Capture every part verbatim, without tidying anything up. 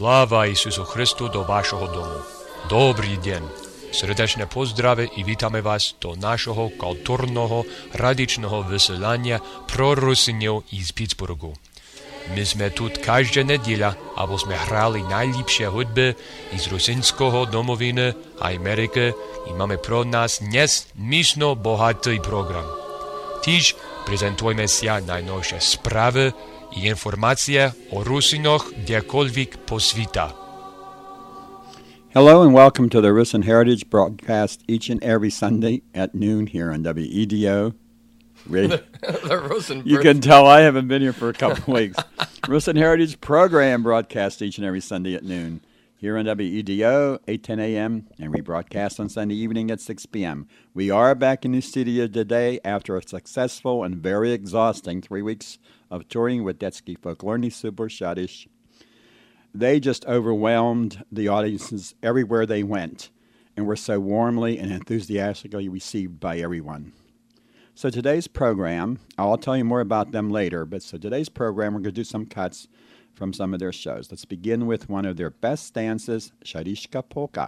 Slava Isusu Hristu do vašeho domu. Dobrý deň. Srdečne pozdrave i vítame vás do našeho kultúrneho radičného vysielania pro Rusinov iz Pittsburghu. My sme tu každá nedeľa, aby sme hrali najlepšie hudby iz rusinského domoviny a Ameriky i máme pro nás dnes myšno bohatý program. Tiež prezentujeme si najnovšie správy i informácie o Rusinoch kdekoľvek po sveta. Hello and welcome to the Rusin Heritage broadcast each and every Sunday at noon here on W E D O. the, the Rusin you can tell I haven't been here for a couple of weeks. Rusin Heritage program broadcast each and every Sunday at noon here on W E D O, eight ten a.m., and we broadcast on Sunday evening at six p.m. We are back in the studio today after a successful and very exhausting three weeks of touring with Detski Folklorny Subor Shadish. They just overwhelmed the audiences everywhere they went and were so warmly and enthusiastically received by everyone. So today's program, I'll tell you more about them later, but so today's program, we're going to do some cuts from some of their shows. Let's begin with one of their best dances, Shadishka Polka.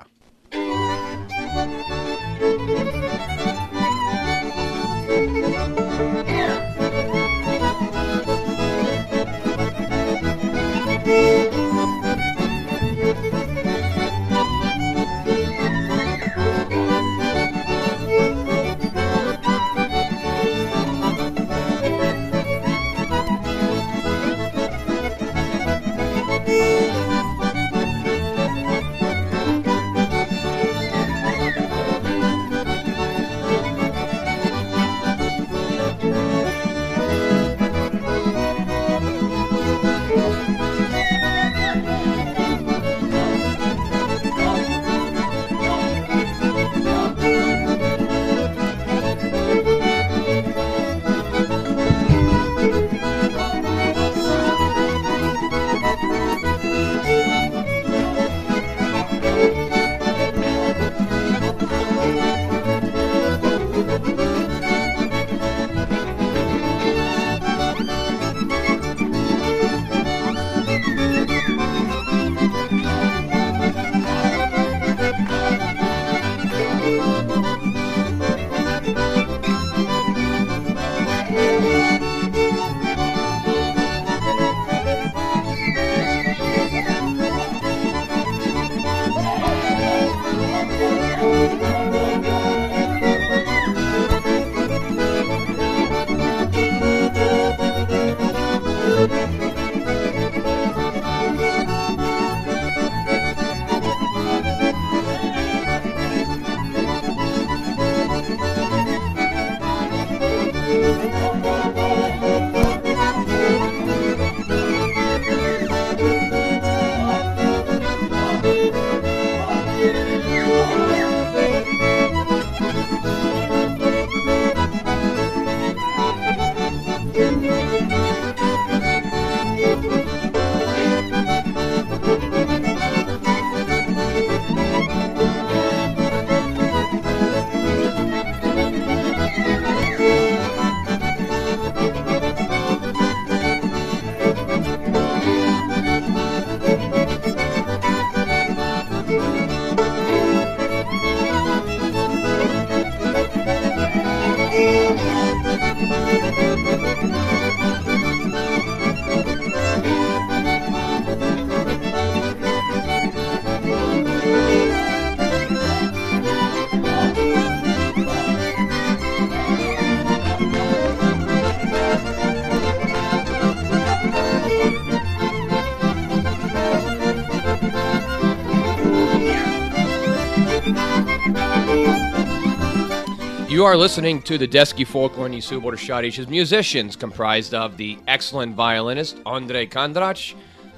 You are listening to the Detski Folklorny Subor Shadish. Musicians comprised of the excellent violinist Andrei Kondrach,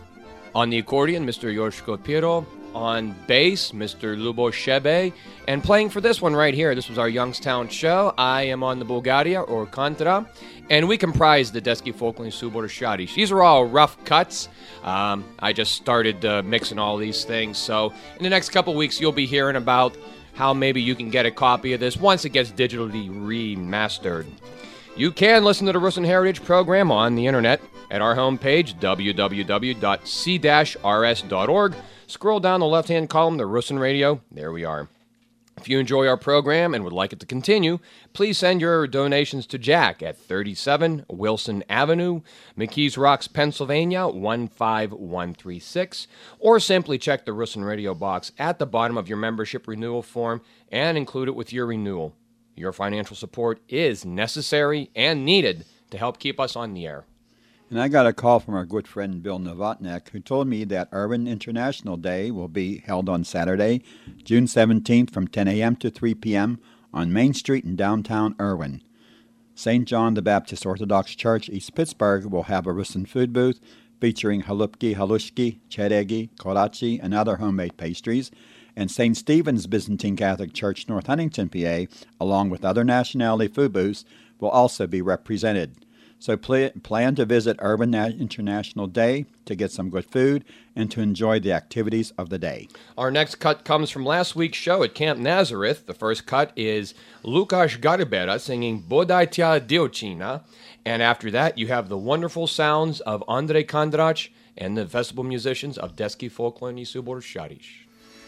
on the accordion Mister Yoshko Piro, on bass Mister Lubo Shebe, and playing for this one right here, this was our Youngstown show, I am on the Bulgaria or Kontra, and we comprise the Detski Folklorny Subor Shadish. These are all rough cuts. Um, I just started uh, mixing all these things, so in the next couple weeks you'll be hearing about how maybe you can get a copy of this once it gets digitally remastered. You can listen to the Rusin Heritage program on the internet At our homepage, w w w dot c dash r s dot org, scroll down the left-hand column to Rusin Radio. There we are. If you enjoy our program and would like it to continue, please send your donations to Jack at thirty-seven Wilson Avenue, McKees Rocks, Pennsylvania, one five one three six, or simply check the Rusin Radio box at the bottom of your membership renewal form and include it with your renewal. Your financial support is necessary and needed to help keep us on the air. And I got a call from our good friend Bill Novotnek, who told me that Urban International Day will be held on Saturday, June seventeenth from ten a.m. to three p.m. on Main Street in downtown Irwin. Saint John the Baptist Orthodox Church, East Pittsburgh, will have a Rusin food booth featuring halupki, halushki, cheregi, kolache, and other homemade pastries. And Saint Stephen's Byzantine Catholic Church, North Huntington, P A, along with other nationality food booths, will also be represented. So pl- plan to visit Urban International Day to get some good food and to enjoy the activities of the day. Our next cut comes from last week's show at Camp Nazareth. The first cut is Lukasz Garibera singing Bodajcia Dievčina. And after that, you have the wonderful sounds of Andrej Kandrac and the festival musicians of Deski Folklorni Subor Šarić.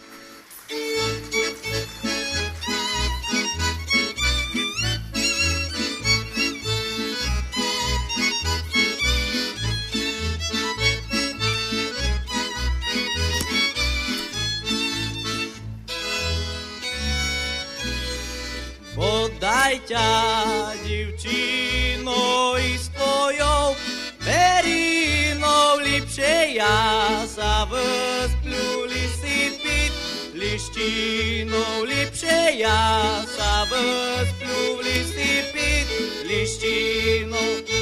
Bodajcia, dziewczyno, i z twoją periną lipsze ja sa wysplю lisy pit, liściną lipsze ja sa wysplю lisy pit, liściną.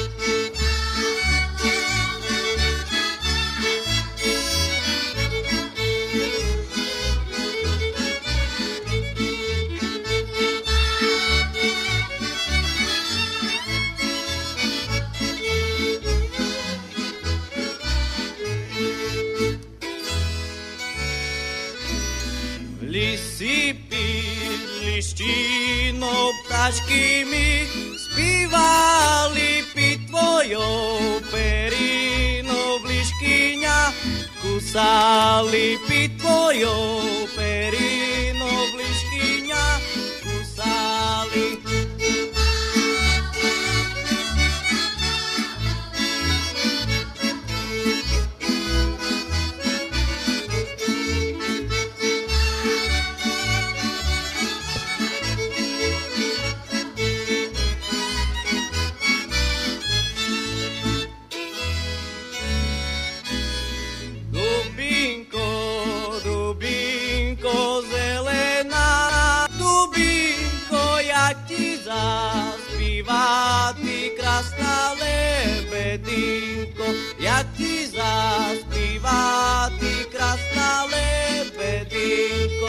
Lisy pit, liściną, ptaszki mi śpiewali pід твою перину, блишкиня, кусали під твою перину, блишкиня, кусали. Заспівати, красна лебединко, як ти заспівати, красна лебединко.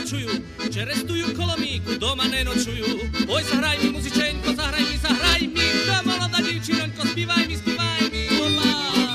čuju, čerestuju kolomíku, doma nenočuju. Oj, zahraj mi muzičenko, zahraj mi, zahraj mi, to moloda dívčinonko, zpívaj mi, zpívaj mi, opa.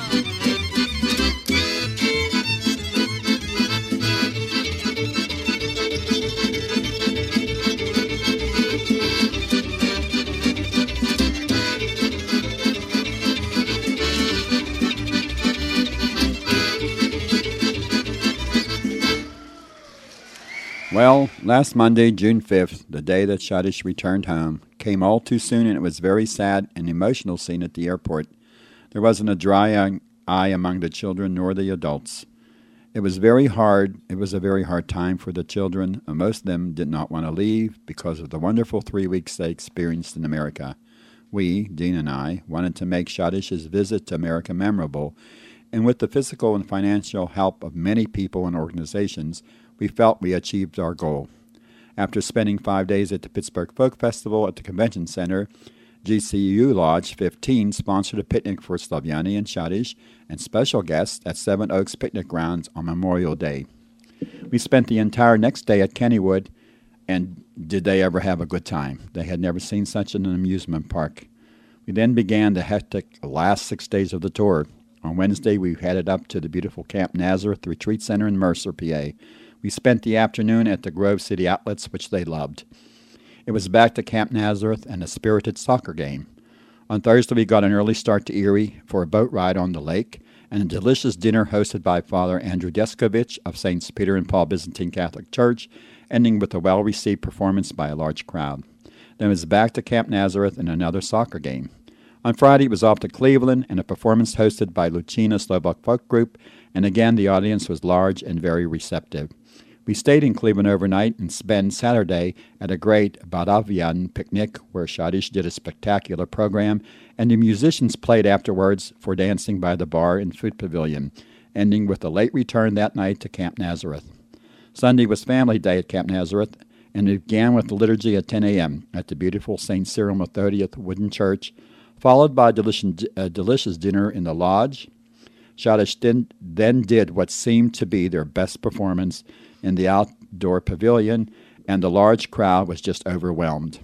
Well, last Monday, June fifth, the day that Shadish returned home, came all too soon, and it was a very sad and emotional scene at the airport. There wasn't a dry eye among the children nor the adults. It was very hard. It was a very hard time for the children. Most of them did not want to leave because of the wonderful three weeks they experienced in America. We, Dean and I, wanted to make Shadish's visit to America memorable, and with the physical and financial help of many people and organizations, we felt we achieved our goal. After spending five days at the Pittsburgh Folk Festival at the Convention Center, G C U Lodge fifteen sponsored a picnic for Slaviani and Shadish and special guests at Seven Oaks Picnic Grounds on Memorial Day. We spent the entire next day at Kennywood, and did they ever have a good time? They had never seen such an amusement park. We then began the hectic last six days of the tour. On Wednesday, we headed up to the beautiful Camp Nazareth Retreat Center in Mercer, P A. We spent the afternoon at the Grove City Outlets, which they loved. It was back to Camp Nazareth and a spirited soccer game. On Thursday, we got an early start to Erie for a boat ride on the lake and a delicious dinner hosted by Father Andrew Deskovich of Saints Peter and Paul Byzantine Catholic Church, ending with a well-received performance by a large crowd. Then it was back to Camp Nazareth and another soccer game. On Friday, it was off to Cleveland and a performance hosted by Lucina Slovak Folk Group, and again the audience was large and very receptive. We stayed in Cleveland overnight and spent Saturday at a great Badavian picnic where Shadish did a spectacular program, and the musicians played afterwards for dancing by the bar and food pavilion, ending with a late return that night to Camp Nazareth. Sunday was family day at Camp Nazareth, and it began with the liturgy at ten a.m. at the beautiful Saint Cyril Methodius wooden church, followed by a delicious, a delicious dinner in the lodge. Shadish then did what seemed to be their best performance in the outdoor pavilion, and the large crowd was just overwhelmed.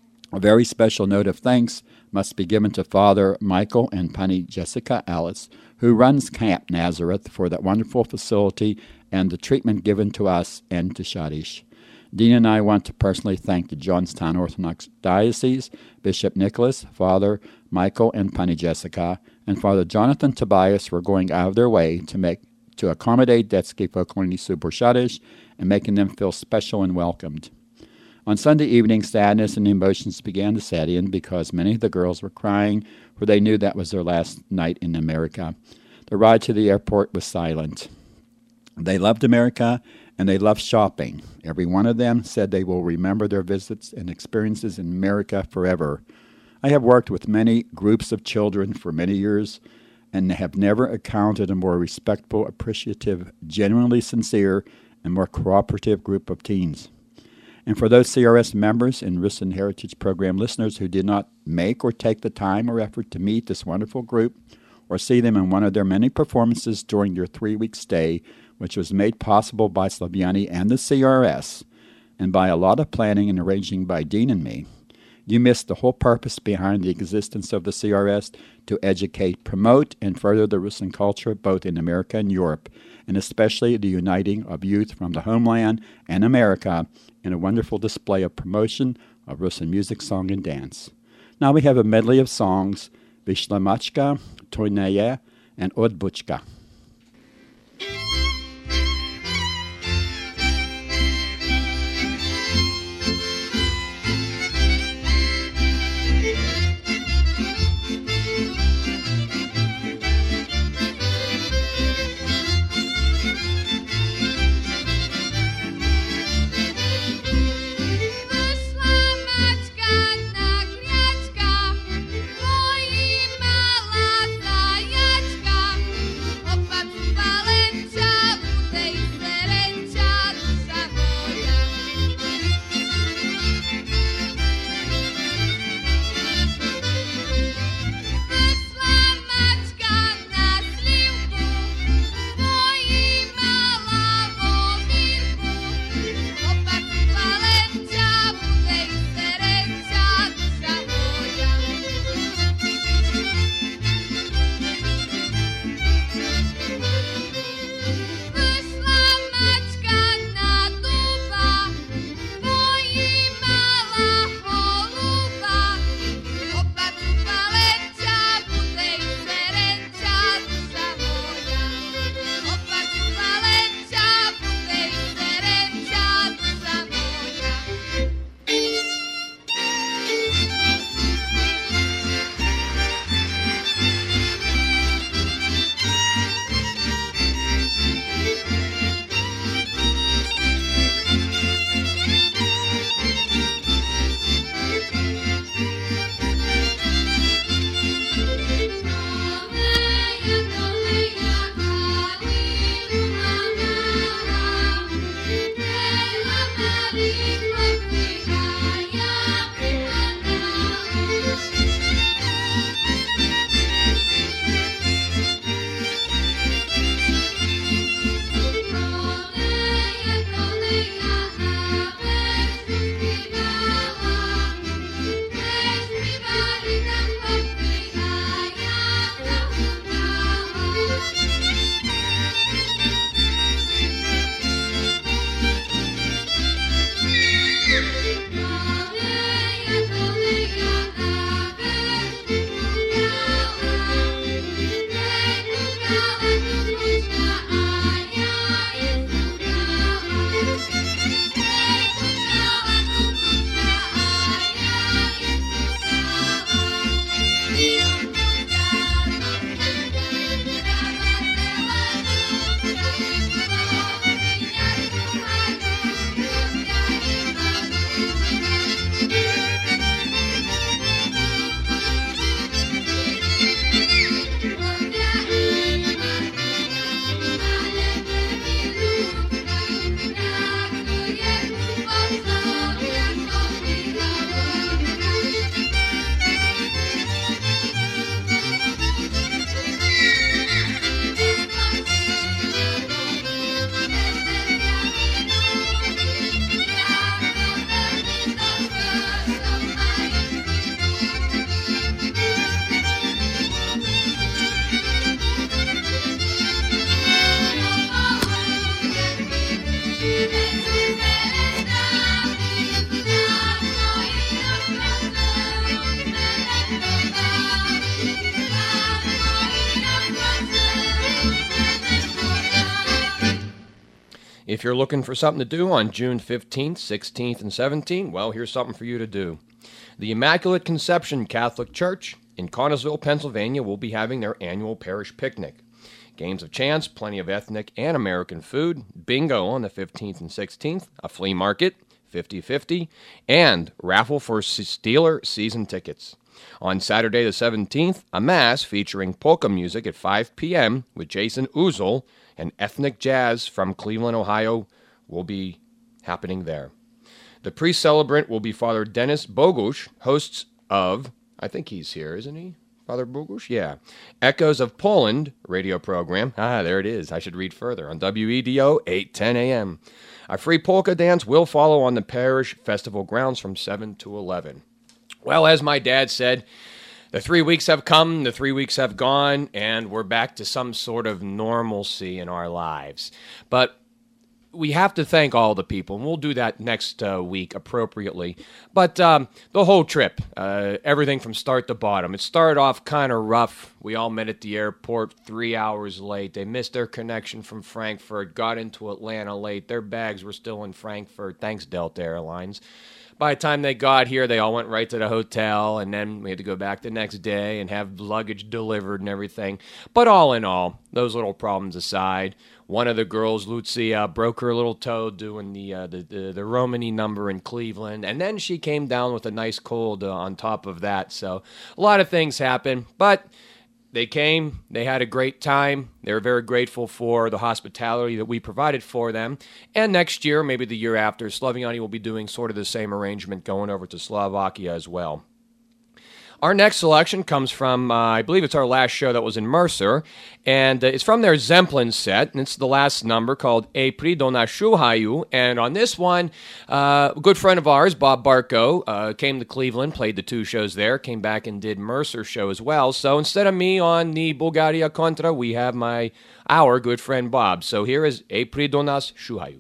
A very special note of thanks must be given to Father Michael and Pani Jessica Alice, who runs Camp Nazareth, for that wonderful facility and the treatment given to us and to Shadish. Dean and I want to personally thank the Johnstown Orthodox Diocese, Bishop Nicholas, Father Michael and Pani Jessica, and Father Jonathan Tobias for going out of their way to make to accommodate Detski Folklorny Subor Shadish and making them feel special and welcomed. On Sunday evening, sadness and emotions began to set in because many of the girls were crying, for they knew that was their last night in America. The ride to the airport was silent. They loved America, and they loved shopping. Every one of them said they will remember their visits and experiences in America forever. I have worked with many groups of children for many years, and have never encountered a more respectful, appreciative, genuinely sincere, and more cooperative group of teens. And for those C R S members and Rusyn Heritage Program listeners who did not make or take the time or effort to meet this wonderful group or see them in one of their many performances during their three-week stay, which was made possible by Slaviani and the C R S, and by a lot of planning and arranging by Dean and me, you missed the whole purpose behind the existence of the C R S, to educate, promote, and further the Rusyn culture both in America and Europe, and especially the uniting of youth from the homeland and America in a wonderful display of promotion of Rusyn music, song, and dance. Now we have a medley of songs, Vishlamachka, Toynaya, and Odbuchka. Ой, мала заячка, If you're looking for something to do on June fifteenth, sixteenth, and seventeenth, well, here's something for you to do. The Immaculate Conception Catholic Church in Connellsville, Pennsylvania, will be having their annual parish picnic. Games of chance, plenty of ethnic and American food, bingo on the fifteenth and sixteenth, a flea market, fifty-fifty, and raffle for Steeler season tickets. On Saturday the seventeenth, a mass featuring polka music at five p.m. with Jason Uzel and ethnic jazz from Cleveland, Ohio will be happening there. The pre-celebrant will be Father Dennis Bogusz, hosts of, I think he's here, isn't he? Father Bogusz? Yeah. Echoes of Poland radio program. Ah, there it is. I should read further. On W E D O, eight ten a.m. A free polka dance will follow on the parish festival grounds from seven to eleven. Well, as my dad said, the three weeks have come, the three weeks have gone, and we're back to some sort of normalcy in our lives. But we have to thank all the people, and we'll do that next uh, week appropriately. But um, the whole trip, uh, everything from start to bottom, it started off kind of rough. We all met at the airport three hours late. They missed their connection from Frankfurt, got into Atlanta late. Their bags were still in Frankfurt. Thanks, Delta Airlines. By the time they got here, they all went right to the hotel, and then we had to go back the next day and have luggage delivered and everything. But all in all, those little problems aside, one of the girls, Lucia, broke her little toe doing the uh, the, the the Romany number in Cleveland, and then she came down with a nice cold uh, on top of that. So a lot of things happened, but they came, they had a great time. They were very grateful for the hospitality that we provided for them. And next year, maybe the year after, Sloviani will be doing sort of the same arrangement, going over to Slovakia as well. Our next selection comes from, uh, I believe it's our last show that was in Mercer, and uh, it's from their Zemplin set, and it's the last number called E pri do nashu haju, and on this one, uh, a good friend of ours, Bob Barco, uh, came to Cleveland, played the two shows there, came back and did Mercer show as well, so instead of me on the Bulgaria Contra, we have my, our good friend Bob, so here is E pri do nashu haju.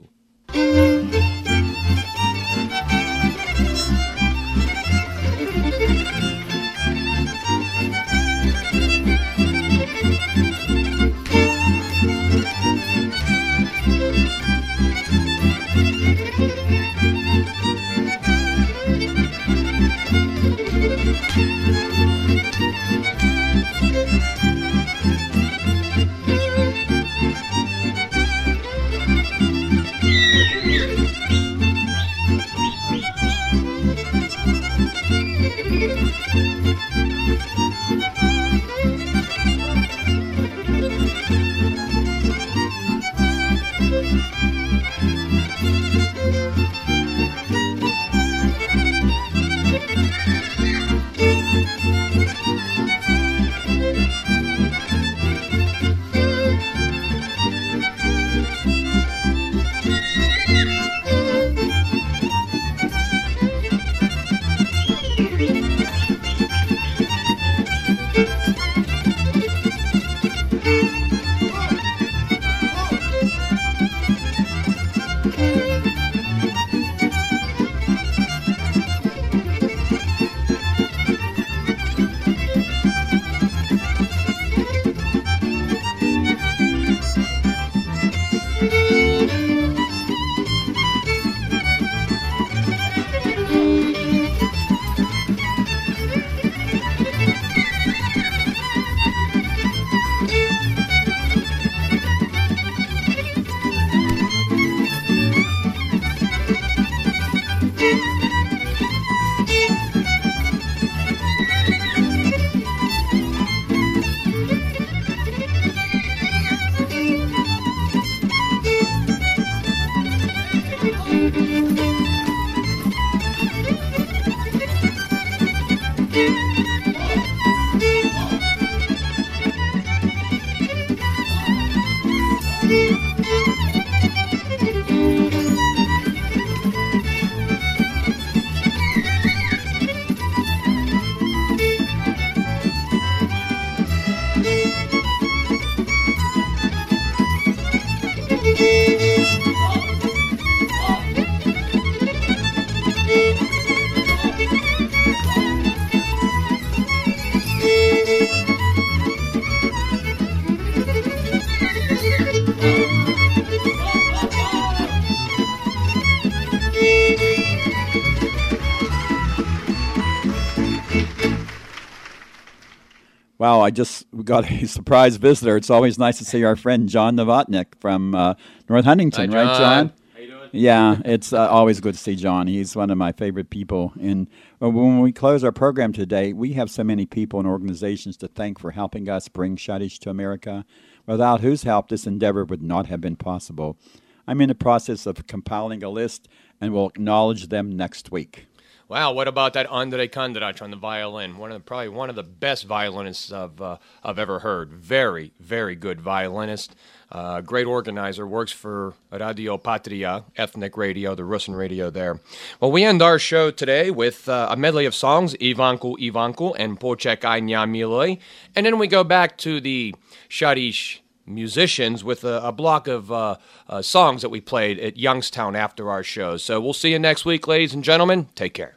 Wow, I just got a surprise visitor. It's always nice to see our friend John Novotnik from uh, North Huntington, Hi, right, John? How you doing? Yeah, it's uh, always good to see John. He's one of my favorite people. And uh, when we close our program today, we have so many people and organizations to thank for helping us bring Shadish to America, without whose help this endeavor would not have been possible. I'm in the process of compiling a list, and we'll acknowledge them next week. Wow, what about that Andrei Kandrach on the violin? One of the, probably one of the best violinists I've, uh, I've ever heard. Very, very good violinist. Uh, great organizer. Works for Radio Patria, ethnic radio, the Russian radio there. Well, we end our show today with uh, a medley of songs, Ivanku Ivanku and Počekaj ňa miloj. And then we go back to the Shadish musicians with a, a block of uh, uh, songs that we played at Youngstown after our show. So we'll see you next week, ladies and gentlemen. Take care.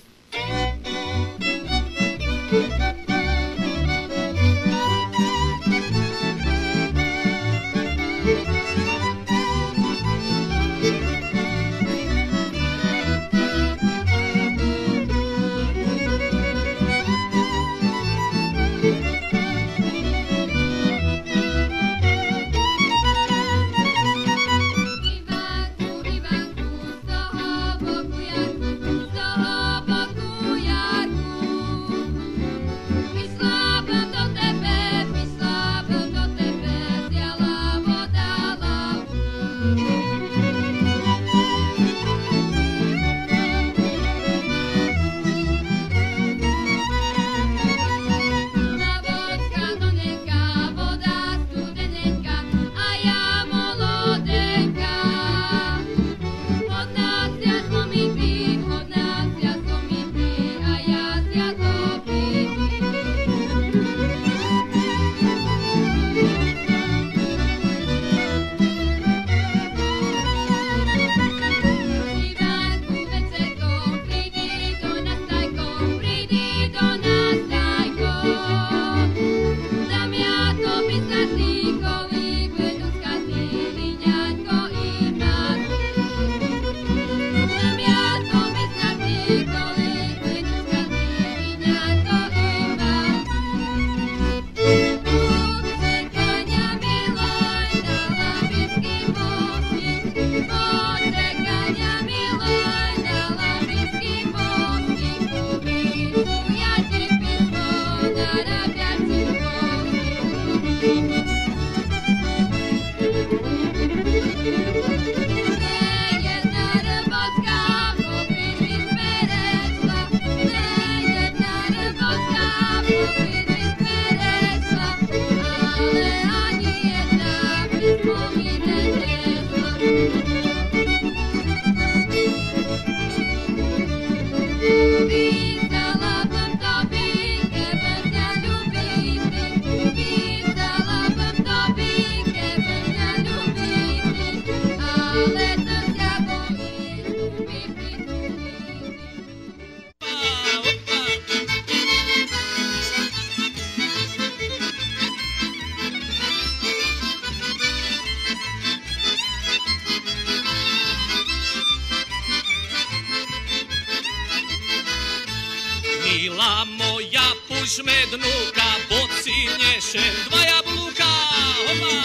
Mila moja, puść me dnuka, pocinješe dva jabluka. Hopa!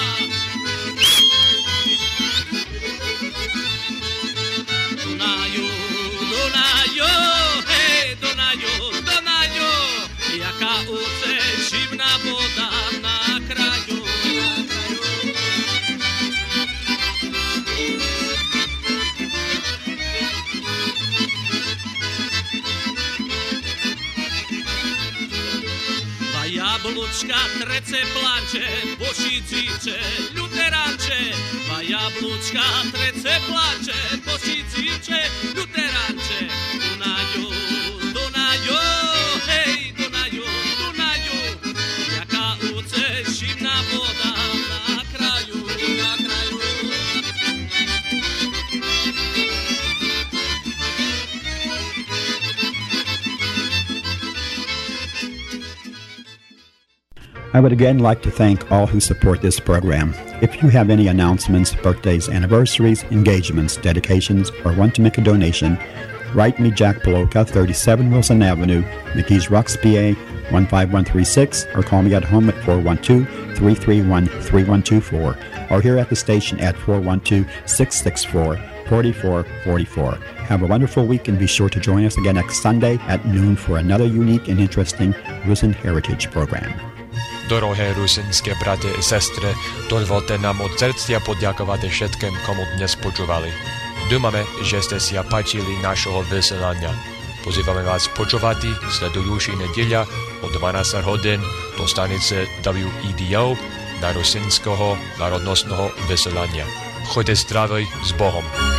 Dunaju, Dunaju, hej, Dunaju, Dunaju, jaka uce živna voda na kraju. Jablučka trece planče, poši civče, ljuteranče. Pa jablučka trece planče, poši civče, ljuteranče. Dunaju, Dunaju, hej, Dunaju, Dunaju, jaka uce živna voda na kraju, na kraju. I would again like to thank all who support this program. If you have any announcements, birthdays, anniversaries, engagements, dedications, or want to make a donation, write me Jack Poloka, thirty-seven Wilson Avenue, McKees Rocks, P A, one five one three six or call me at home at four one two, three three one, three one two four or here at the station at four one two, six six four, four four four four. Have a wonderful week and be sure to join us again next Sunday at noon for another unique and interesting Rusin Heritage program. Dorohé rusinské brate i sestry, dovolte nám od srdcia poďakovať všetkým, komu dnes počúvali. Dúfame, že ste si páčili našho vysielania. Pozývame vás počúvať sledujúci nedeľa o dvanásť hodín do stanice W E D O na rusinského národnostného vysielania. Choďte zdravý s Bohom.